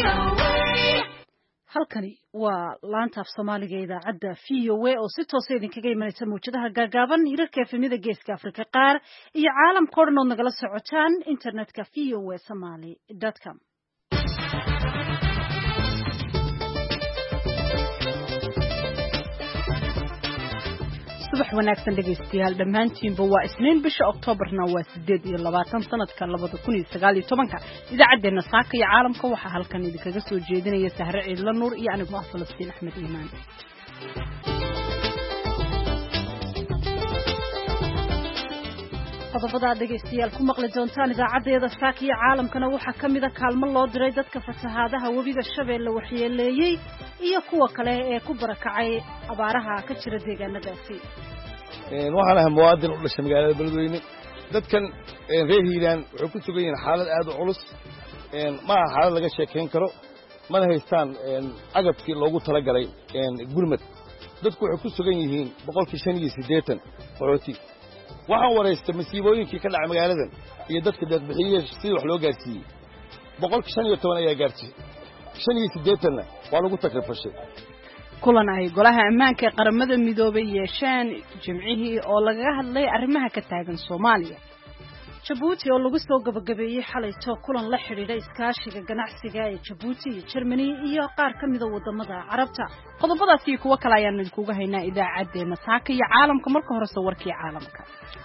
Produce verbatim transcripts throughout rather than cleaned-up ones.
halkani waa laanta af Soomaaliga idaacadda V O A oo si toos ah idinkaga imanaysa muujadaha gaagaaban hirarka efemida geeska Afrika qaar iyo caalamka oo dhan oo nagala socotaan internetka v o a somali dot com. subax wanaagsan dhageystayaal dhammaantiinba waa isniin bisha Oktoobarna waa sideed iyo labaatan sanadka labada kun iyo sagaal iyo tobanka idaacadeena saaka iyo caalamka waxa halkan idinkaga soo jeedinaya Sahre Ciidla Nuur iyo anigu Falastiin Axmed Iimaan. qodobada dhageystayaal ku maqli doontaan idaacadeeda saaka iyo caalamkana waxa kamid ah kaalmo loo diray dadka fasahaadaha webiga Shabeelle waxyeeleeyay iyo kuwa kale ee ku barakacay abaaraha ka jira deegaanadaasi. een waxaan ahay muwaadin u dhashay magaalada Beledweyne dadkan reer Hiiraan wuxuu ku sugan yahay xaalad aad u culus een ma aha xaalad laga sheekeyn karo mana haystaan een agabkii loogu talagalay een gurmad dadku wuxuu ku sugan yihiin boqolkiiba shan iyo siddeetan qaxooti waxaan wareystay masiibooyinkii ka dhacay magaaladan iyo dadka dadbixiyay si wax loo gaarsiiyay boqolkiiba shan iyo toban ayaa gaartay shan iyo siddeetan waa lagu takrifashay. kulan ay golaha ammaanka ee qaramada midoobay yeesheen jimcihii oo laga hadlay arrimaha ka taagan Soomaaliya. Djibouti oo lagu soo gabagabeeyay xalayto kulan la xiriira iskaashiga ganacsiga ee Djibouti iyo Germany iyo qaar ka mid ah wadamada Carabta. qodobadaas iyo kuwa kale ayaan idinkugu haynaa idaacadeena saaka iyo caalamka marka hore soo warkii caalamka.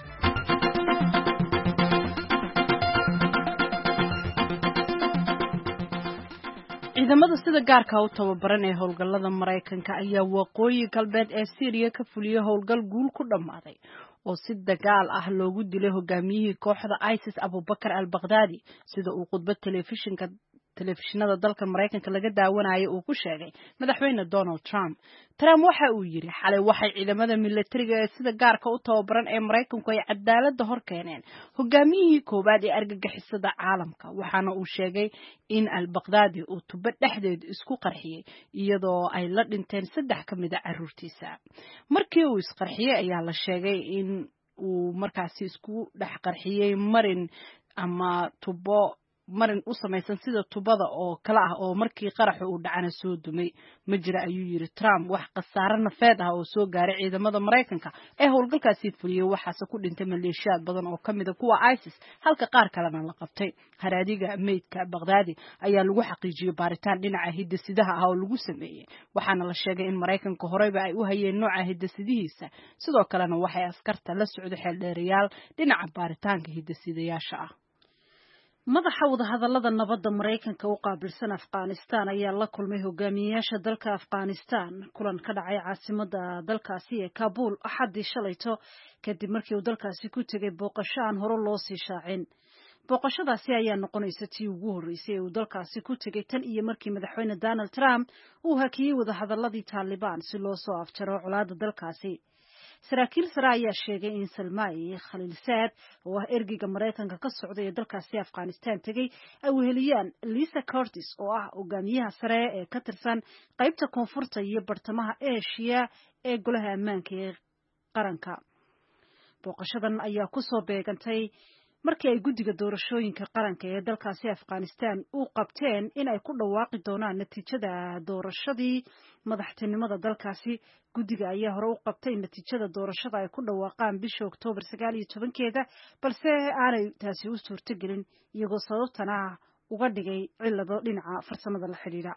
ciidamada sida gaarka u tababaran ee howlgallada Mareykanka ayaa waqooyi galbeed ee Syria ka fuliyay howlgal guul ku dhamaaday oo si dagaal ah loogu dilay hogaamiyihii kooxda ISIS Abu Bakr al-Baghdadi sida uu khudbad telefishinka telefishinada dalka Mareykanka laga daawanayo uu ku sheegay madaxweyne Donald Trump. Trump waxa uu yiri xalay waxay ciidamada militariga ee sida gaarka u tababaran ee Mareykanku ay cadaalada hor keeneen hogaamiyihii koobaad ee argagixisada caalamka waxaana uu sheegay in al-Baghdadi uu tuba dhexdeed isku qarxiyay iyadoo ay la dhinteen saddex ka mid ah carruurtiisa. markii uu isqarxiyay ayaa la sheegay in uu markaasi isku dhex qarxiyay marin ama tubo marin u samaysan sida tubada oo kala ah oo markii qaraxu uu dhacana soo dumay ma jira ayuu yiri Trump wax qasaare nafeed ah oo soo gaaray ciidamada Mareykanka ee howlgalkaasi fuliyay waxaase ku dhintay maleeshiyaad badan oo kamid ah kuwa ISIS halka qaar kalena la qabtay. haraadiga meydka Baghdadi ayaa lagu xaqiijiyay baaritaan dhinaca hidasidaha ah oo lagu sameeyay waxaana la sheegay in Mareykanka horeyba ay u hayeen nooca hidasidihiisa sidoo kalena waxay askarta la socdo xeeldheerayaal dhinaca baaritaanka hidasidayaasha ah. madaxa wadahadallada nabadda Mareykanka u qaabilsan Afghanistan ayaa la kulmay hogaamiyayaasha dalka Afghanistan kulan ka dhacay caasimadda dalkaasi ee Kabul axadii shalayto kadib markii uu dalkaasi ku tegay booqasho aan hore loo sii shaacin. booqashadaasi ayaa noqonaysa tii ugu horeysay ee uu dalkaasi ku tegay tan iyo markii madaxweyne Donald Trump uu hakiyay wadahadalladii Taliban si loo soo afjaro colaadda dalkaasi. saraakiil sare ayaa sheegay in Salmai Khalilzad oo ah ergeyga Mareykanka ka socday ee dalkaasi Afghanistan tagay ay weheliyaan Lisa Curtis oo ah hogaamiyaha sare ee ka tirsan qaybta koonfurta iyo bartamaha Asia ee golaha ammaanka ee qaranka. booqashadan ayaa ku soo beegantay markii ay guddiga doorashooyinka qaranka ee dalkaasi Afghanistan u qabteen in ay ku dhawaaqi doonaan natiijada doorashadii madaxtinimada dalkaasi. guddiga ayaa hore u qabtay natiijada doorashada ay ku dhawaaqaan bisha Oktoobar sagaal iyo tobankeeda balse aanay taasi u suurtagelin iyagoo sababtana uga dhigay cilado dhinaca farsamada la xiriira.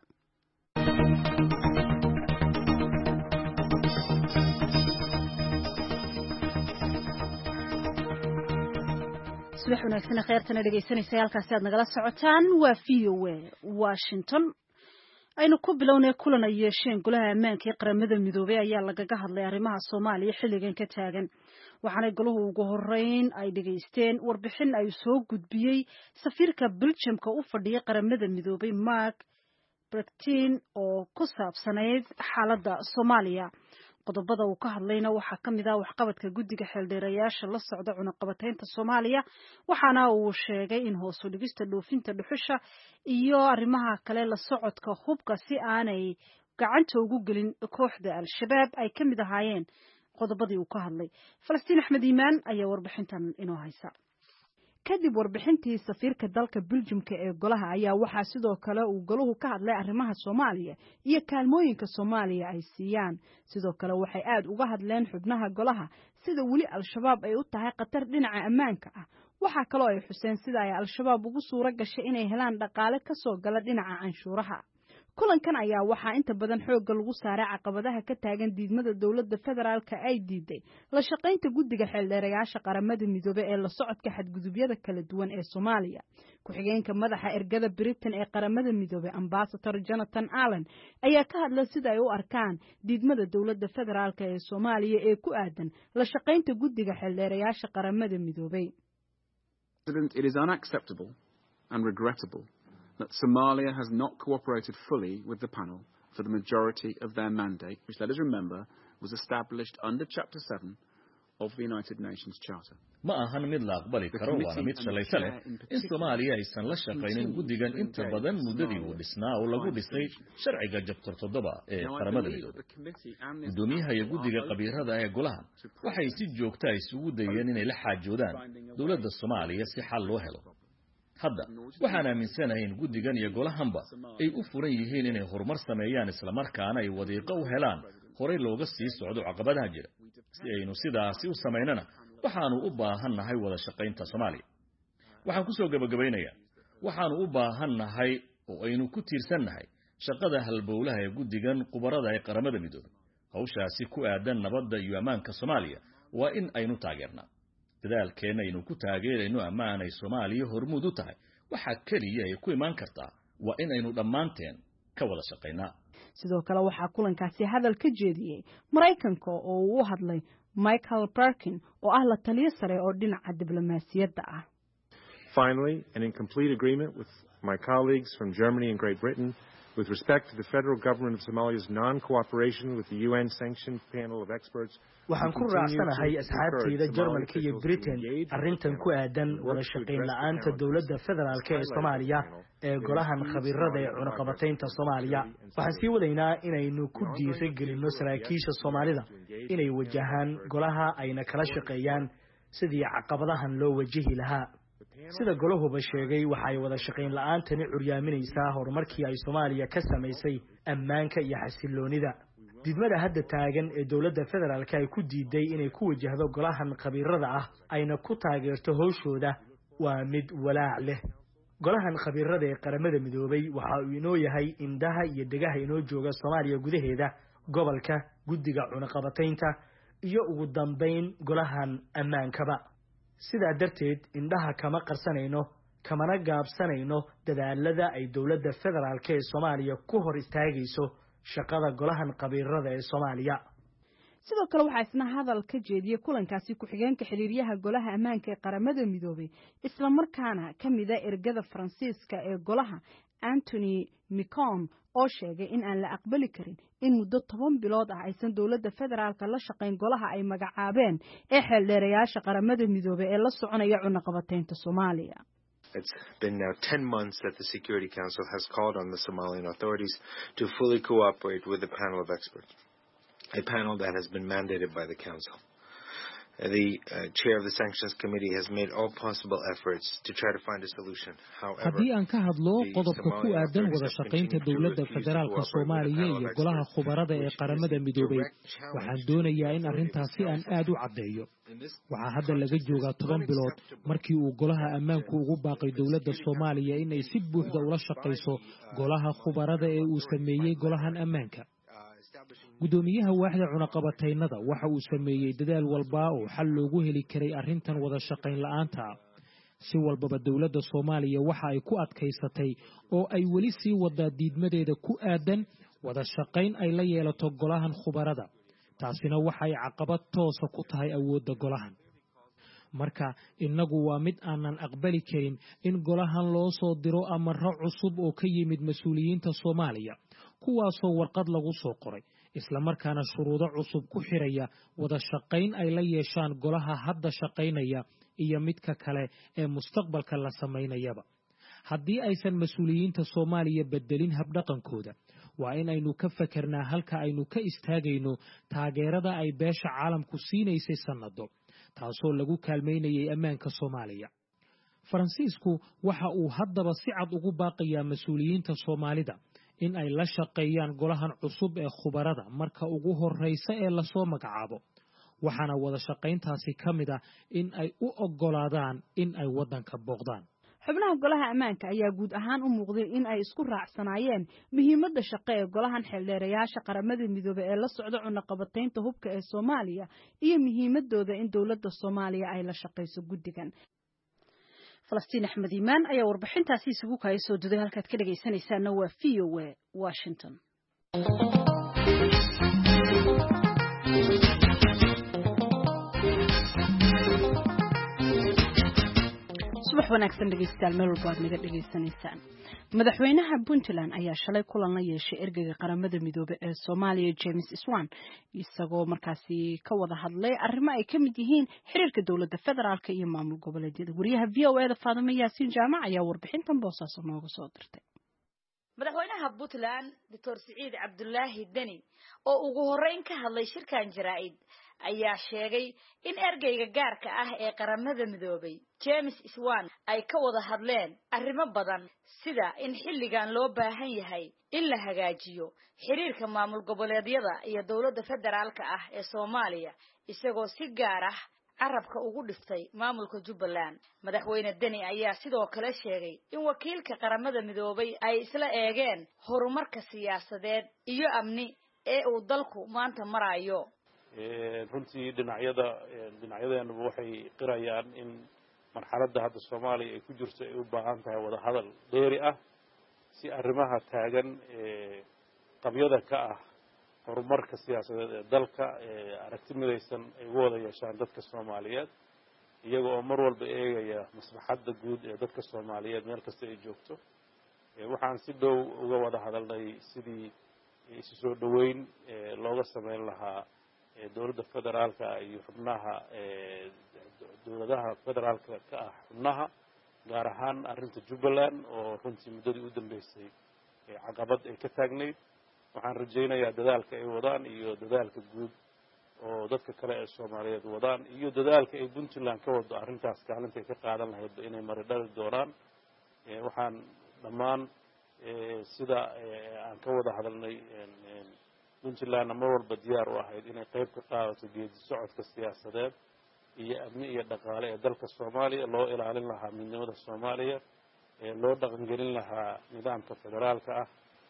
subax wanaagsan khayrtana dhageysanaysa halkaas aad nagala socotaan waa V O A Washington. aynu ku bilownay kulan ay yeesheen golaha ammaanka ee qaramada midoobay ayaa lagaga hadlay arrimaha Soomaaliya xilligan ka taagan waxaana goluhu ugu horeyn ay dhageysteen warbixin ay soo gudbiyay safiirka Belgiumka u fadhiya qaramada midoobay Mark Brektin oo ku saabsanayd xaaladda Soomaaliya. qodobada uu ka hadlayna waxaa ka mid ah waxqabadka guddiga xeeldheerayaasha la socda cunaqabataynta Soomaaliya waxaana uu sheegay in hoos u dhigista dhoofinta dhuxusha iyo arrimaha kale la socodka hubka si aanay gacanta ugu gelin kooxda al-shabaab ay ka mid ahaayeen qodobadii uu ka hadlay. Falastiin Axmed Iimaan ayaa warbixintan inoo haysa. kadib warbixintii safiirka dalka Belgiumka ee golaha ayaa waxaa sidoo kale uu goluhu ka hadlay arrimaha Soomaaliya iyo kaalmooyinka Soomaaliya ay siiyaan sidoo kale waxay aad uga hadleen xubnaha golaha sida wali al-shabaab ay u tahay qatar dhinaca ammaanka ah waxa kale oo ay xuseen sida ay al-shabaab ugu suura gashay inay helaan dhaqaale ka soo gala dhinaca canshuuraha kulankan ayaa waxaa inta badan xoogga lagu saaray caqabadaha ka taagan diidmada dawladda federaalka ay diiday la shaqaynta guddiga xeeldheerayaasha qaramada midoobay ee la socodka xadgudubyada kala duwan ee Soomaaliya ku-xigeenka madaxa ergada Britain ee qaramada midoobay ambassador Jonathan Allen ayaa ka hadlay sida ay u arkaan diidmada dawladda federaalka ee Soomaaliya ee ku aadan la shaqaynta guddiga xeeldheerayaasha qaramada midoobay. It is unacceptable and regrettable that Somalia has not cooperated fully with the panel for the majority of their mandate, which, let us remember, was established under Chapter seven of the United Nations Charter. ma ahan mid la aqbali karo waana mid shalaysa leh in Soomaaliya aysan la shaqaynin guddigan inta badan muddadii uu dhisnaa oo lagu dhisay sharciga Chapter toddoba ee qaramada midoobay. Gudoomiyaha iyo guddiga qabiirada ee golaha waxay si joogto ah isugu dayeen inay la xaajoodaan dawladda Soomaaliya si xal loo helo. hadda waxaan aaminsanahay in guddigan iyo golahanba ay u furan yihiin inay horumar sameeyaan isla markaana ay wadiiqo u helaan horey looga sii socdo caqabadaha jira si aynu sidaasi u sameynana waxaanu u baahannahay wada shaqaynta Soomaaliya. waxaan ku soo gabagabeynayaa waxaanu u baahannahay oo aynu ku tiirsannahay shaqada halbowlaha ee guddigan qubarada ee qaramada midoobay hawshaasi ku aadan nabadda iyo ammaanka Soomaaliya waa in aynu taageernaa dadaalkeena aynu ku taageerayno ammaan ay Soomaaliya hormuud u tahay waxa kaliya ay ku iman kartaa waa in aynu dhammaanteen ka wada shaqaynaa. sidoo kale waxaa kulankaasi hadal ka jeediyay Mareykanka oo uu u hadlay Michael Perkin oo ah la taliye sare oo dhinaca diblomaasiyadda ah. Finally, and in complete agreement with my colleagues from Germany and Great Britain with respect to the federal government of Somalia's non-cooperation with the U N sanctioned panel of experts. waxaan ku raacsanahay asxaabtayda Jarmalka iyo Britain arrintan ku aadan wada shaqayn la'aanta dawladda federaalka ee Soomaaliya ee golahan khabiirada ee cunaqabataynta Soomaaliya waxaan sii wadaynaa inaynu ku dhiirigelino saraakiisha Soomaalida inay wajahaan golaha ayna kala shaqeeyaan sidii caqabadahan loo wajihi lahaa sida golahuba sheegay waxay wada shaqayn la'aantani curyaaminaysaa horumarkii ay Soomaaliya ka samaysay ammaanka iyo xasiloonida didmada hadda taagan ee dawladda federaalka ay ku diiday inay ku wajahdo golahan khabiirada ah ayna ku taageerto howshooda waa mid walaac leh golahan khabiirada ee qaramada midoobay waxa uu inoo yahay indhaha iyo degaha inoo jooga Soomaaliya gudaheeda gobolka guddiga cunaqabataynta iyo ugu dambeyn golahan ammaankaba sidaa darteed indhaha kama qarsanayno kamana gaabsanayno dadaalada ay dawladda federaalka ee Soomaaliya ku hor istaagayso shaqada golahan qabiirada ee Soomaaliya. sidoo kale waxaa isna hadal ka jeediyay kulankaasi ku-xigeenka xiriiryaha golaha ammaanka ee qaramada midoobay isla markaana kamida ergada Faransiiska ee golaha Anthony Micon oo sheegay in aan la aqbali karin in muddo toban bilood ah aysan dawladda federaalka la shaqayn golaha ay magacaabeen ee xeeldheerayaasha qaramada midoobay ee la soconaya cunaqabataynta Soomaaliya. It's been now ten months that the Security Council has called on the Somalian authorities to fully cooperate with the panel of experts, a panel that has been mandated by the Council. The uh, chair of the Sanctions Committee has made all possible efforts to try to find a solution. However, haddii aan ka hadlo qodobka ku aadan wada shaqaynta dawladda federaalka Soomaaliya iyo golaha khubarada ee qaramada midoobay waxaan doonayaa in arrintaasi aan aad u cadeeyo waxaa hadda laga joogaa toban bilood markii uu golaha ammaanku ugu baaqay dawladda Soomaaliya in ay si buuxda ula shaqayso golaha khubarada ee uu sameeyay golahan ammaanka gudoomiyaha waaxda cunaqabataynada waxa uu sameeyay dadaal walba oo xal loogu heli karay arrintan wada shaqayn la'aanta si walbaba dawladda Soomaaliya waxa ay ku adkaysatay oo ay wali sii wada diidmadeeda ku aadan wada shaqayn ay la yeelato golahan khubarada taasina waxay caqabad toos ah ku tahay awoodda golahan marka inagu waa mid aanan aqbali karin in golahan loo soo diro amarro cusub oo ka yimid mas'uuliyiinta Soomaaliya kuwaasoo warqad lagu soo qoray isla markaana shuruudo cusub ku xiraya wada shaqayn ay la yeeshaan golaha hadda shaqaynaya iyo midka kale ee mustaqbalka la sameynayaba haddii aysan mas'uuliyiinta Soomaaliya bedelin habdhaqankooda waa in aynu ka fakernaa halka aynu ka istaagayno taageerada ay beesha caalamku siinaysay sanado taasoo lagu kaalmeynayay ammaanka Soomaaliya faransiisku waxa uu haddaba si cad ugu baaqayaa mas-uuliyiinta soomaalida in ay la shaqeeyaan golahan cusub ee khubarada marka ugu horreysa ee lasoo magacaabo waxaana wada shaqayntaasi ka mid ah in ay u oggolaadaan in ay waddanka booqdaan xubnaha golaha ammaanka ayaa guud ahaan u muuqday in ay isku raacsanaayeen muhiimadda shaqo ee golahan xildheerayaasha qaramada midoobay ee la socda cunaqabataynta hubka ee Soomaaliya iyo muhiimadooda in dawladda Soomaaliya ay la shaqeyso guddigan. Falastiin Axmed Iimaan ayaa warbixintaasi isugu kaay soo duday halkaad ka dhageysanaysaana waa V O A Washington. subax wanaagsan dhageystayaal meel walba aad naga dhageysanaysaan madaxweynaha Puntland ayaa shalay kulan la yeeshay ergeyga qaramada midoobay ee Soomaaliya James Iswan isagoo markaasi ka wada hadlay arrimo ay ka mid yihiin xiriirka dawladda federaalka iyo maamul goboleedyada wariyaha V O A da Faadimo Yaasiin Jaamac ayaa warbixintan boosaaso nooga soo dirtay madaxweynaha Puntland Doctor Siciid Cabdullaahi Deni oo ugu horeyn ka hadlay shirkan jaraa'id ayaa sheegay in ergeyga gaarka ah ee qaramada midoobay James Iswan ay ka wada hadleen arrimo badan sida in xilligan loo baahan yahay in la hagaajiyo xiriirka maamul goboleedyada iyo dawladda federaalka ah ee Soomaaliya isagoo si gaar ah carabka ugu dhiftay maamulka Jubbaland madaxweyne Deni ayaa sidoo kale sheegay in wakiilka qaramada midoobay ay isla eegeen horumarka siyaasadeed iyo amni ee uu dalku maanta marayo runtii dhinacyada dhinacyadeena waxay qirayaan in marxaladda hadda Soomaaliya ay ku jirto ay u baahan tahay wada hadal dheeri ah si arrimaha taagan ee qabyada ka ah horumarka siyaasadeed ee dalka ee aragti midaysan ay wada yeeshaan dadka Soomaaliyeed iyaga oo mar walba eegaya maslaxadda guud ee dadka Soomaaliyeed meel kasta ay joogto waxaan si dhow uga wada hadalnay sidii isu soo dhaweyn looga sameyn lahaa dawladda federaalka iyo xubnaha dawladaha federaalka ka ah xubnaha gaar ahaan arrinta Jubbaland oo runtii muddadii u dambeysay caqabad ay ka taagnayd waxaan rajaynayaa dadaalka ay wadaan iyo dadaalka guud oo dadka kale ee Soomaaliyeed wadaan iyo dadaalka ay Puntland ka wado arrintaas kaalinta ay ka qaadan lahayd inay mari dhali doonaan waxaan dhammaan sida aan ka wada hadalnay Puntland mar walba diyaar u ahayd inay qayb ka qaadato geedi socodka siyaasadeed iyo amni iyo dhaqaale ee dalka Soomaaliya loo ilaalin lahaa midnimada Soomaaliya ee loo dhaqan gelin lahaa nidaamka federaalka ah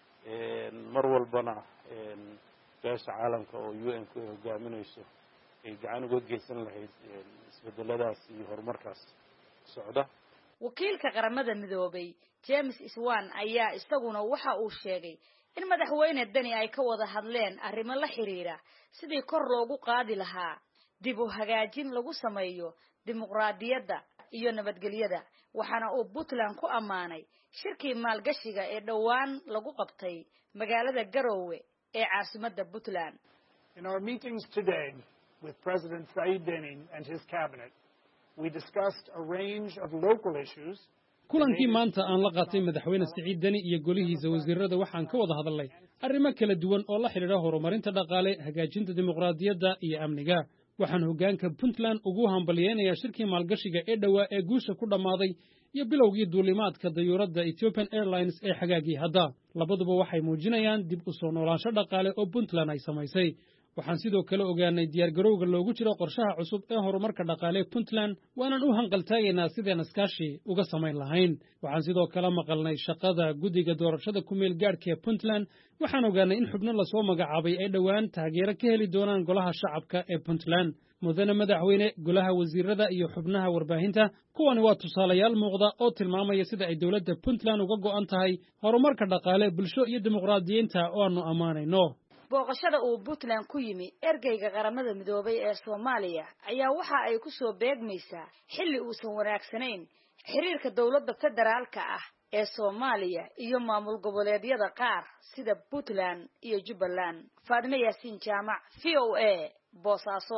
ee mar walbana ee beesha caalamka oo U N ku hogaaminayso ay gacan uga geysan lahayd isbedeladaas iyo horumarkaas socda wakiilka qaramada midoobay James Iswan ayaa isaguna waxa uu sheegay in madaxweyne Deni ay ka wada hadleen arrimo la xiriira sidii kor loogu qaadi lahaa dib u hagaajin lagu sameeyo dimuqraadiyadda iyo nabadgelyada waxaana uu Puntland ku amaanay shirkii maalgashiga ee dhawaan lagu qabtay magaalada Garowe ee caasimadda Puntland. In our meetings today with President Said Deni and his cabinet, we discussed a range of local issues. kulankii maanta aan la qaatay madaxweyne Siciid Deni iyo golihiisa wasiirada waxaan ka wada hadalnay arrimo kala duwan oo la xiriira horumarinta dhaqaale, hagaajinta dimuqraadiyadda iyo amniga. waxaan hoggaanka Puntland ugu hambaliyeynayaa shirkii maalgashiga ee dhawaa ee guusha ku dhammaaday iyo bilowgii duulimaadka dayuuradda Ethiopian Airlines ee xagaagii hadda. labaduba waxay muujinayaan dib u soo noolaansho dhaqaale oo Puntland ay samaysay. waxaan sidoo kale ogaanay diyaargarowga loogu jiro qorshaha cusub ee horumarka dhaqaale Puntland waanan u hanqaltaagaynaa sideen iskaashi uga samayn lahayn. waxaan sidoo kale maqalnay shaqada guddiga doorashada ku meel gaadhka ee Puntland waxaan ogaanay in xubno la soo magacaabay ay dhowaan taageero ka heli doonaan golaha shacabka ee Puntland. mudane madaxweyne golaha wasiirada iyo xubnaha warbaahinta kuwani waa tusaalayaal muuqda oo tilmaamaya sida ay dawladda Puntland uga go'an tahay horumarka dhaqaale bulsho iyo dimuqraadiyiinta oo aanu ammaanayno. booqashada uu Puntland ku yimi ergeyga qaramada midoobay ee Soomaaliya ayaa waxa ay ku soo beegmaysaa xilli uusan wanaagsanayn xiriirka dawladda federaalka ah ee Soomaaliya iyo maamul goboleedyada qaar sida Puntland iyo Jubbaland. Faadimo Yaasiin Jaamac, V O A, Boosaaso.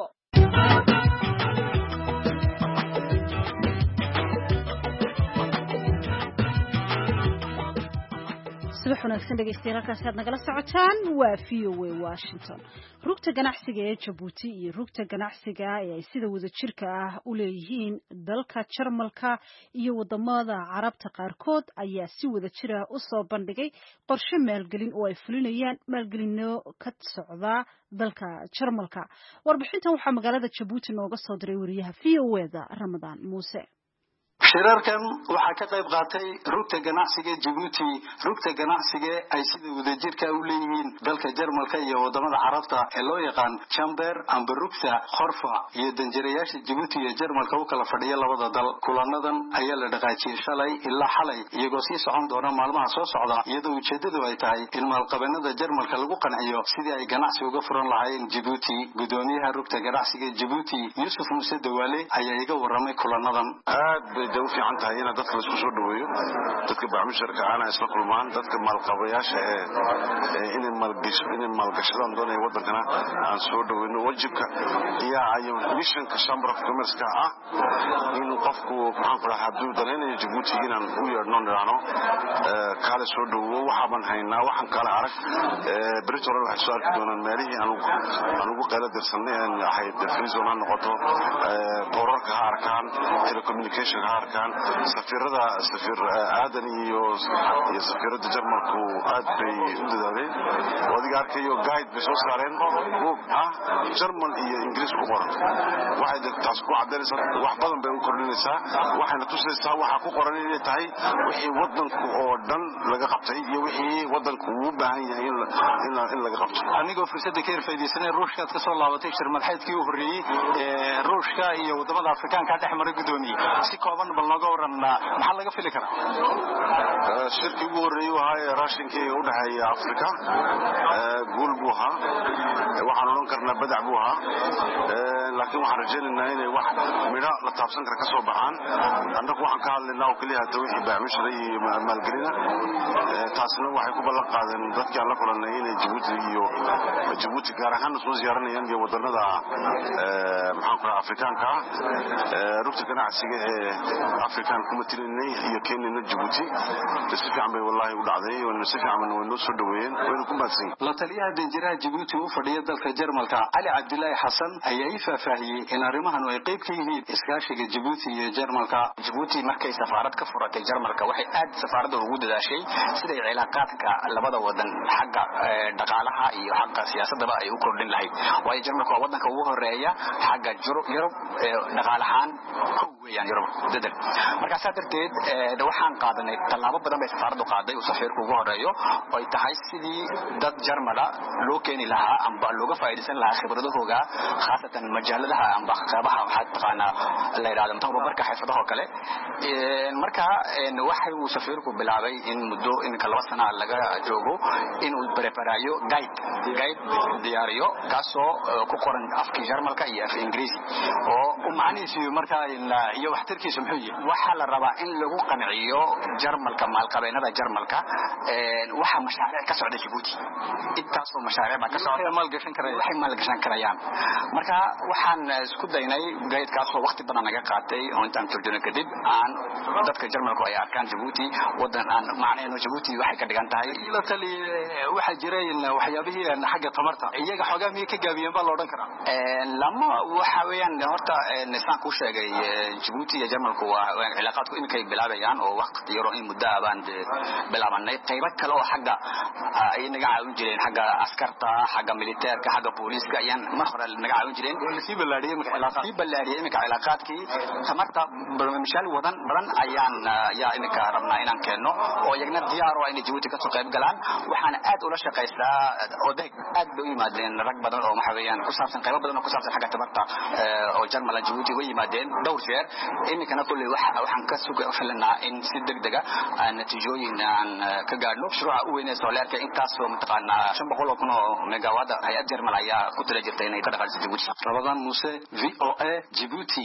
subax wanaagsan dhegeystayaal halkaasi aad nagala socotaan waa V O A Washington. Rugta ganacsiga ee Djibouti iyo rugta ganacsiga ee ay sida wadajirka ah u leeyihiin dalka Jarmalka iyo wadamada Carabta qaarkood ayaa si wadajir ah u soo bandhigay qorshe maalgelin oo ay fulinayaan maalgelino ka socda dalka Jarmalka. Warbixintan waxaa magaalada Djibouti nooga soo diray wariyaha V O A da Ramadaan Muuse. shirarkan waxaa ka qayb qaatay rugta ganacsiga Djibouti rugta ganacsiga ay sida wadajirka u leeyihiin dalka Jarmalka iyo wadamada Carabta ee loo yaqaan Chamber and Rugta Khorfa iyo danjirayaasha Djibouti iyo Jarmalka u kala fadhiya labada dal kulanadan ayaa la dhaqaajiyay shalay ilaa xalay iyagoo sii socon doona maalmaha soo socda iyadoo ujeedadu ay tahay in maalqabeennada Jarmalka lagu qanciyo sidii ay ganacsi uga furan lahaayeen Djibouti gudoomiyaha rugta ganacsiga Djibouti Yusuf Muuse Dawaale ayaa iga waramay kulanadan u fiican tahay in dadka isku soo dhaweeyo dadka baamisharka ana isla kulmaan dadka maalqabeyaasha ee in maalgash in maalgashadaan doonay wadankana aan soo dhaweeyno wajibka iyo ay missionka Chamber of Commerce ka ah in qofku waxaan ku lahaa haduu danaynayo Djibouti inaan u yeerno niraano kala soo dhawo waxaan haynaa waxaan kala arag Britain waxa soo arki doonaan meelihii aan aan ugu qeyla dirsanay in ahay definition aan noqoto qorarka arkaan telecommunication kan safirada safir aadan iyo iyo safirada Jarmalku aad bay u dadaaleen wadiga arkayo guide bay soo saareen oo ah Jarmal iyo Ingiriis ku qoran waxay taas ku cadeynaysaa wax badan bay u kordhinaysaa waxayna tusaysaa waxa ku qoran inay tahay wixii wadanku oo dhan laga qabtay iyo wixii wadanku u baahan yahay in in laga qabto anigoo fursada ka faa'iideysanay ruushka ka soo laabatay shirmadxeedkii u horeeyay ee ruushka iyo wadamada Afrikaanka dhex maray gudoomiye si kooban bal naga waran maxaa laga fili karaa shirkii ugu horeeyay waxa raashinkii u dhaxeeya Afrika guul buu ahaa waxaan oran karnaa badac buu ahaa laakiin waxaan rajaynaynaa inay wax midho la taabsan kara ka soo baxaan annagu waxaan ka hadlaynaa oo kaliya hadda wixii baamishay iyo maalgelina taasna waxay ku ballan qaadeen dadkii aan la kulanay inay Djibouti iyo Djibouti gaar ahaan soo ziyaaranayaan iyo wadanada maxaan ku Afrikaanka rugta ganacsiga ee Afrikaan kumatinay iyo Kenya Djibouti si fiican bay wallahi u dhacday oo si fiican way noo soo dhaweeyeen way ku maadsan la taliyaha danjiraha Djibouti u fadhiya dalka Jarmalka Ali Abdullahi Hassan ayaa i faahfaahiyay in arrimahan ay qayb ka yihiin iskaashiga Djibouti iyo Jarmalka Djibouti markay safaarad ka furatay Jarmalka waxay aad safaarada ugu dadaashay siday cilaaqaadka labada wadan xagga dhaqaalaha iyo xagga siyaasadaba ay u kordhin lahayd way Jarmalka waa wadanka ugu horeeya xagga Yurub dhaqaalahan weeyaan Yurub dadal marka sadarteed waxaan qaadanay talaabo badan bay safaaradu qaaday oo safiirku ugu horeeyo oo ay tahay sidii dad Jarmala loo keeni lahaa amba looga faa'iideysan lahaa khibradahooda khaasatan majaaladaha amba qaybaha waxa taqaana la yiraahdo tababarka xirfadaha kale marka waxa uu safiirku bilaabay in muddo in kala sano laga joogo in uu preparayo guide guide diyaariyo kaasoo ku qoran afka Jarmalka iyo afka Ingiriisi oo u macnihiisu marka iyo waxtarkiisu muxuu yahay waxa la rabaa in lagu qanciyo Jarmalka maalqabeennada Jarmalka ee waxa mashaariic ka socda Djibouti intaas oo mashaariic ba ka socda maalgashan karaya waxay maalgashan karayaan marka waxaan isku daynay guide-kaas oo waqti badan naga qaatay oo intaan turjuna kadib aan dadka Jarmalku ay arkaan Djibouti wadan aan macnaheedu Djibouti waxay ka dhigan tahay ila tali waxa jiray waxyaabihii xagga tamarta iyaga xogaa miyay ka gaabiyeen baa la oran karaa ee lama waxa weeyaan horta nisaan ku sheegay Djibouti iyo Jarmalku waa cilaaqaadku in kay bilaabayaan oo waqti yar oo in muddo abaan bilaabanay qaybo kale oo xagga ay naga caawin jireen xagga askarta xagga militeerka xagga booliska ayaan mar hore naga caawin jireen oo si balaadiyay marka cilaaqaad si balaadiyay marka cilaaqaadkii tamarta barnaamijyaal wadan badan ayaan yaa inka rabnaa inaan keeno oo iyagna diyaar oo in Djibouti ka soo qayb galaan waxaan aad ula shaqeystaa oo dag aad bay u yimaadeen rag badan oo maxaweeyaan ku saabsan qaybo badan oo ku saabsan xagga tamarta oo Jarmal Djibouti way yimaadeen dhowr jeer imikana kulli waxaan ka sugaa filanaa in si degdeg ah natiijooyin aan ka gaadhno mashruuca u weyn ee solarka intaas oo mataqaana shan boqol oo kun oo megawatt hay'ad Jarmal ayaa ku tala jirtay inay ka dhaqaaliso Djibouti Ramadan Muuse V O A Djibouti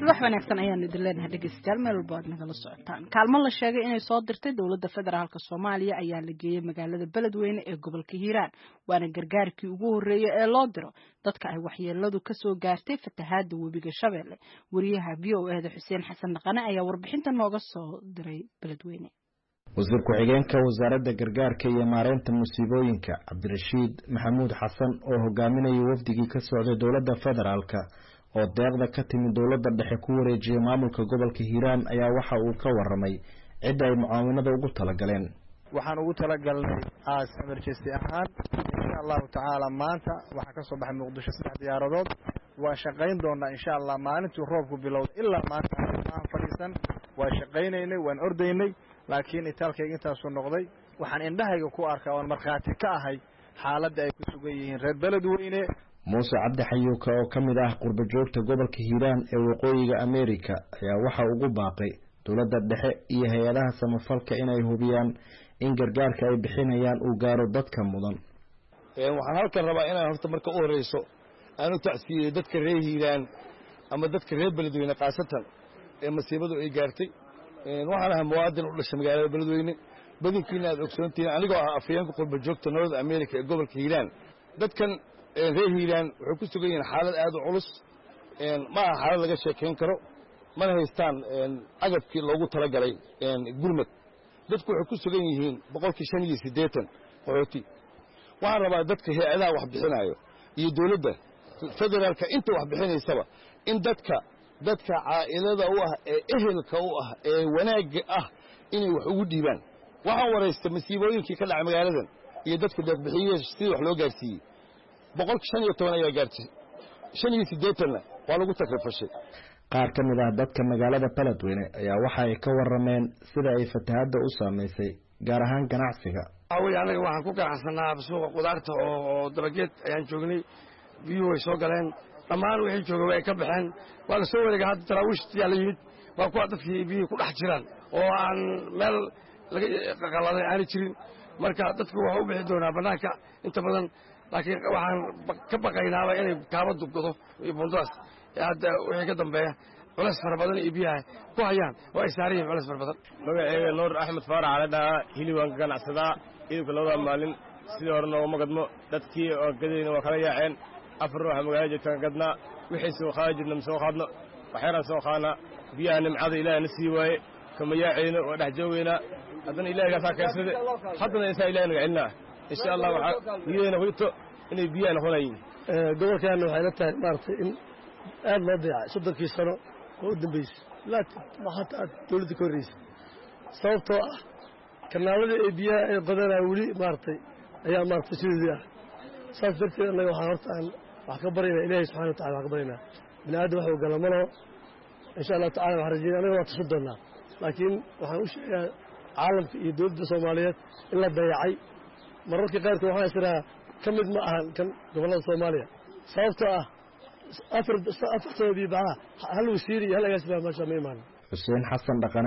subax wanaagsan ayaan idin leenahay dhegeystayaal meel walba aad nagala socotaan kaalmo la sheegay inay soo dirtay dowladda federaalka Soomaaliya ayaa la geeyay magaalada Beledweyne ee gobolka Hiiraan waana gargaarkii ugu horeeyay ee loo diro dadka ay waxyeeladu ka soo gaartay fatahaada webiga Shabeelle wariyaha V O A da Xuseen Xasan Dhaqane ayaa warbixinta nooga soo diray Beledweyne wasiir ku-xigeenka wasaaradda gargaarka iyo maareynta musiibooyinka Cabdirashiid Maxamuud Xasan oo hogaaminayay wafdigii ka socday dowladda federaalka oo deeqda ka timid dowladda dhexe ku wareejiyay maamulka gobolka Hiiraan ayaa waxa uu ka waramay cid ay mucaawinada ugu talagaleen waxaan ugu talagalnay aas emergency ahaan insha Allah taala maanta waxa ka soo baxay Muqdisho saddex diyaaradood waa shaqayn doona insha Allah maalintii roobku bilowday ilaa maanta aan fadhiisan waa shaqaynaynay waan ordaynay laakiin itaalkayga intaas soo noqday waxaan indhahayga ku arkaa oo marxaati ka ahay xaaladda ay ku sugan yihiin reer Beledweyne Muuse Cabdi Xayuuka oo kamid ah qurba joogta gobolka Hiiraan ee waqooyiga Ameerika ayaa waxa ugu baaqay dowladda dhexe iyo hay'adaha samafalka inay hubiyaan in gargaarka ay bixinayaan uu gaaro dadka mudan ee waxaan halkan rabaa inaan horta marka u horeyso aanu tacsiiyo dadka reer Hiiraan ama dadka reer Beledweyne qaasatan ee masiibadu ay gaartay ee waxaan ahaa muwaadin u dhashay magaalada Beledweyne badankiina aad ogsoontiin anigoo ah afayeenka qurba joogta North America ee gobolka Hiiraan dadkan reer Hiiraan wuxuu ku sugan yahay xaalad aad u culus een ma aha xaalad laga sheekeyn karo mana haystaan een agabkii loogu talagalay een gurmad dadku waxay ku sugan yihiin boqolkiiba shan iyo siddeetan qoyti waxaan rabaa dadka hay'adaha wax bixinayo iyo dawladda federaalka inta wax bixinaysaba in dadka dadka caa'ilada u ah ee ehelka u ah ee wanaaga ah inay wax ugu dhiibaan waxaan wareystay masiibooyinkii ka dhacay magaaladan iyo dadka deeq-bixiyay si wax loo gaarsiiyay boqolkiiba shan iyo toban ayaa gaartay shan iyo siddeetan waa lagu takrifashay qaar ka mid ah dadka magaalada Beledweyne ayaa waxa ay ka warameen sida ay fatahaada u saameysay gaar ahaan ganacsiga away anaga waxaan ku ganacsanaa suuqa qudaarta oo dalageed ayaan joognay biyo way soo galeen dhammaan wixii joogay way ka baxeen waa la soo wareegay hadda taraawiishtii la yimid waa kuwa dadkii biyo ku dhex jiraan oo aan meel laga qaqaladay aan jirin marka dadku waxa u bixi doonaa banaanka inta badan laakiin waxaan ka baqaynaaba inay kaaba dubgado iyo bundaas hadda wixii ka dambeeya culays fara badan iyo biyaha ku hayaan oo ay saarayeen culays fara badan magaceega Nuur Axmed Faarax ala dhaha hilibaan ka ganacsadaa hilibka labada maalin sidii hore nooma gadmo dadkii oo gadayna waa kala yaaceen afar ruux magaalada joogtaan gadnaa wixii soo qaadayna soo qaadno waxyaraan soo qaana biyaha nimcada Ilaahay na sii waaye kama yaacayna oo dhex joogayna haddana Ilaahay ka saakeysade haddana isa Ilaahay naga cilnaa insha Allah waxa niyadena hurto inay biyaha noqonayeen gobolkan waxay la tahay maartay in aad loo dayacay soddonkii sano oo u dambeysay laakiin waxa aad dawladda ka horeysay sababtoo ah kanaalada ee biyaha ay qodanaa weli maartay ayaa maartay sidii ah saas darteed anaga waxaan horta aan wax ka baryaynaa Ilaahay subxaanahu wa tacaala wax ka baryaynaa bini'aadam wax uu gala ma laho insha Allah tacaala waxaan rajeynaa anaga waa tusi doonaa laakiin waxaan u sheegaa caalamka iyo dawladda Soomaaliyeed in la dayacay mararka qaarkood waxaan israa ka mid ma ahan kan gobolada Soomaaliya sababtoo ah afar afar sababii baa hal wasiir iyo hal agaasima meesha ma imaan Xuseen Xasan Dhaqane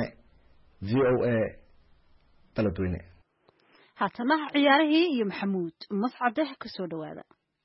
V O A Beledweyne haatana ciyaarihii iyo Maxamuud Mascade ka soo dhawaada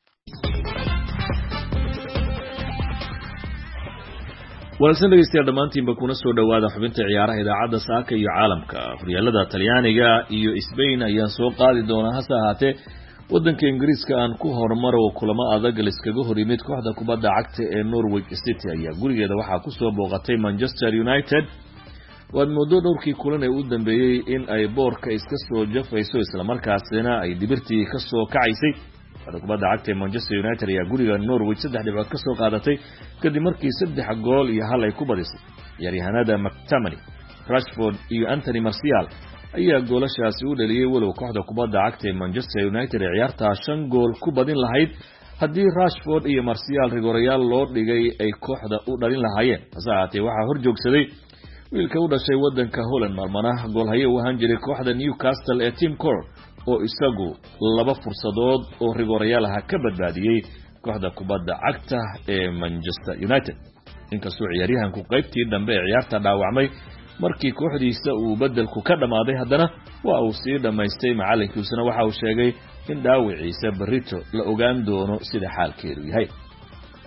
wanaagsan dhegeystayaal dhammaantiinba kuna soo dhawaada xubinta ciyaaraha idaacadda saaka iyo caalamka horyaalada Talyaaniga iyo Spain ayaan soo qaadi doonaa hase ahaatee waddanka Ingiriiska aan ku hormaro kulamo adag iskaga hor yimid kooxda kubadda cagta ee Norwich City ayaa gurigeeda waxaa ku soo booqatay Manchester United waad moodo dhowrkii kulan ee u dambeeyay in ay boorka iska soo jafayso isla markaasina ay dibirtii ka soo kacaysay kooxda kubadda cagta ee Manchester United ayaa guriga Norwich saddex dhibcood ka soo qaadatay kadib markii saddex gool iyo hal ay ku badisay ciyaaryahanada McTominay Rashford iyo Anthony Martial ayaa goolashaasi u dhaliyay walow kooxda kubadda cagta ee Manchester United ee ciyaarta shan gool ku badin lahayd haddii Rashford iyo Martial rigorayaal loo dhigay ay kooxda u dhalin lahaayeen hase ahaatee waxaa hor joogsaday wiilka u dhashay waddanka Holland marmana goolhaye u ahaan jiray kooxda Newcastle ee Tim Kerr oo isagu laba fursadood oo rigorayaal ah ka badbaadiyay kooxda kubadda cagta ee Manchester United inkastoo ciyaaryahanku qaybtii dambe ee ciyaarta dhaawacmay markii kooxdiisa uu bedelku ka dhamaaday haddana waa uu sii dhamaystay macalinkiisuna waxa uu sheegay in dhaawiciisa barito la ogaan doono sida xaalkeedu yahay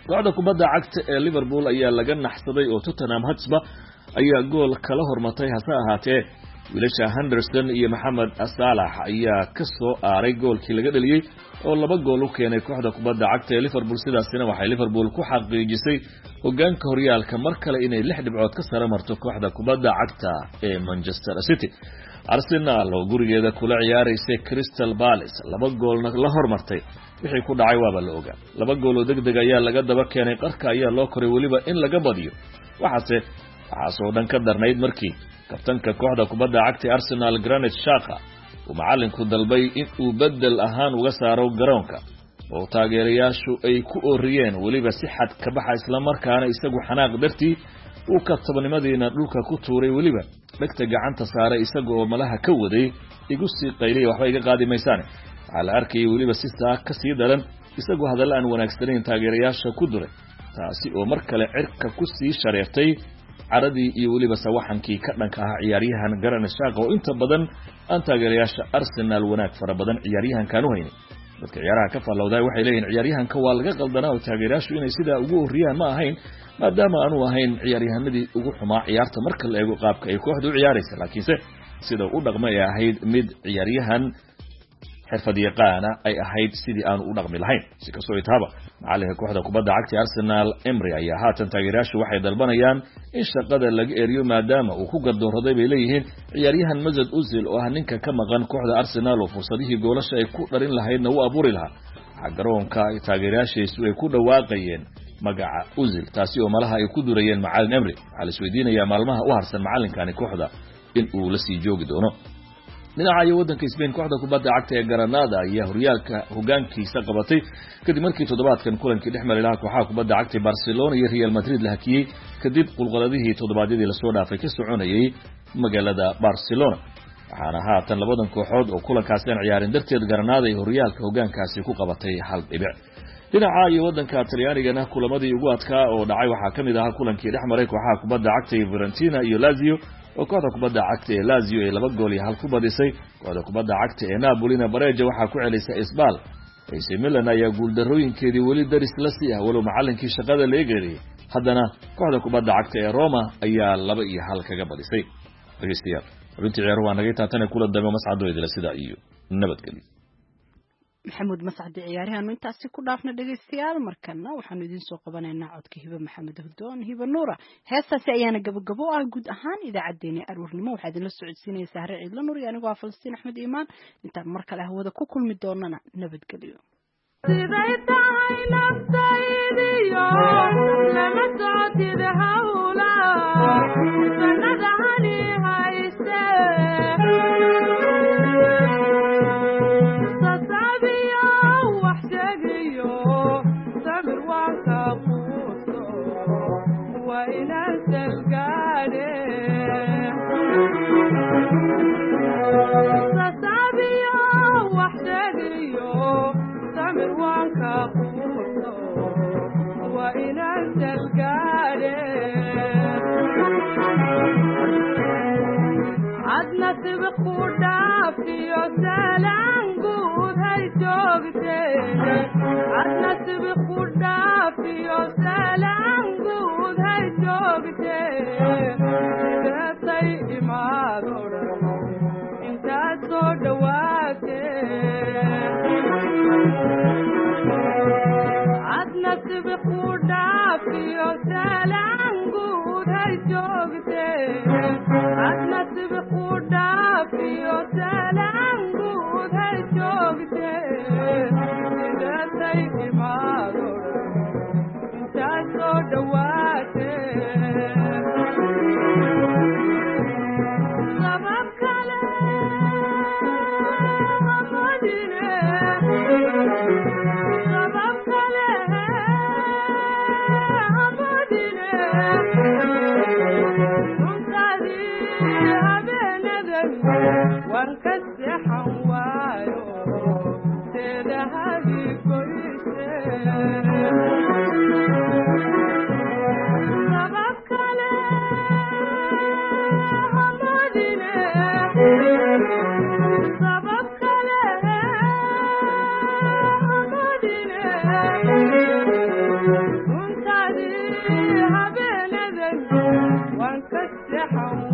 kooxda kubadda cagta ee Liverpool ayaa laga naxsaday oo Tottenham Hotspur ayaa gool kala hormatay hase ahaatee wiilasha Henderson iyo Mohamed Salah ayaa ka soo aaray goolkii laga dhaliyay oo laba gool u keenay kooxda kubadda cagta ee Liverpool sidaasina waxay Liverpool ku xaqiijisay hogaanka horyaalka mar kale inay lix dhibcood ka sare marto kooxda kubadda cagta ee Manchester City. Arsenal oo gurigeeda kula ciyaaraysay Crystal Palace laba goolna la hormartay wixii ku dhacay waaba la ogaa laba gool oo degdeg ayaa laga daba keenay qarka ayaa loo koray waliba in laga badiyo waxaase waxaas oo dhan ka darnayd markii kabtanka kooxda kubadda cagta Arsenal Granit Xhaka uu macallinku dalbay in uu bedel ahaan uga saaro garoonka oo taageerayaashu ay ku ooriyeen waliba si xad ka baxa isla markaana isagu xanaaq dartii uu ka tabnimadiina dhulka ku tuuray waliba dhagta gacanta saaray isaga oo malaha ka waday igu sii qaylay waxba iga qaadi maysaan waxa la arkay waliba si saa ka sii daran isagoo hadal aan wanaagsaneyn taageerayaasha ku duray taasi oo mar kale cirka ku sii shareertay caradii iyo waliba sawaxankii ka dhanka ah ciyaaryahan Granit Xhaka oo inta badan aan taageerayaasha Arsenal wanaag fara badan ciyaaryahan kaanu hayn dadka ciyaaraha ka falowday waxay leeyihiin ciyaaryahanka waa laga qaldanaa oo taageerayaashu inay sida ugu horiyaan ma ahayn maadaama aanu ahayn ciyaaryahanadii ugu xumaa ciyaarta marka la eego qaabka ay kooxdu u ciyaaraysa laakiinse sida uu dhaqmay ahayd mid ciyaaryahan xirfad yaqaana ay ahayd sidii aanu u dhaqmi lahayn si kastoo itaaba macallinka kooxda kubadda cagta Arsenal Emery ayaa haatan taageerayaashu waxay dalbanayaan in shaqada laga eriyo maadaama uu ku gardooraday bay leeyihiin ciyaaryahan Mesut Ozil oo ah ninka ka maqan kooxda Arsenal oo fursadihii goolasha ay ku dharin lahaydna u abuuri lahaa garoonka ay taageerayaashiisu ay ku dhawaaqayeen magaca Ozil taasi oo malaha ay ku durayeen macallin Emery waxa la isweydiinayaa maalmaha u harsan macallinkani kooxda in uu la sii joogi doono dhinaca waddanka Spain kooxda kubadda cagta ee Granada ayaa horyaalka hogaankiisa qabatay kadib markii toddobaadkan kulankii dhexmaray laha kooxaha kubadda cagta Barcelona iyo Real Madrid la hakiyay kadib qulqaladihii toddobaadyadii la soo dhaafay ka soconayay magaalada Barcelona waxaana haatan labadan kooxood oo kulankaasi aan ciyaarin darteed Granada ay horyaalka hogaankaasi ku qabatay hal dhibic dhinaca iyo waddanka Talyaanigana kulamadii ugu adkaa oo dhacay waxaa kamid ah kulankii dhexmaray kooxaha kubadda cagta ee Fiorentina iyo Lazio oo kooxda kubadda cagta ee Lazio ay laba gool iyo hal ku badisay kooxda kubadda cagta ee Napoli-na Bareja waxaa ku celisay Isbal A C Milan ayaa guuldarooyinkeedii weli daris la sii ah walow macallinkii shaqada la eegayay haddana kooxda kubadda cagta ee Roma ayaa laba iyo hal kaga badisay dhageystayaal runtii ciyaaraha waa naga taatana kula dambe mas'aado idila sida iyo nabadgelyo maxamuud mascad ciyaarahan intaasi ku dhaafna dhageystayaal markana waxaanu idin soo qabanaynaa codka hiba maxamed huddoon hiba nuura heestaasi ayaana gabagabo ah guud ahaan idaacadeena aroornimo waxaa idinla socodsiinaysaa hare ciidla nuur iyo anigu waa Falastiin Axmed Iimaan intaan mar kale hawada ku kulmi doonana nabadgelyo siday tahay naftaydiyo lama socotid hawla sanada hani hayste Sabab kale raxan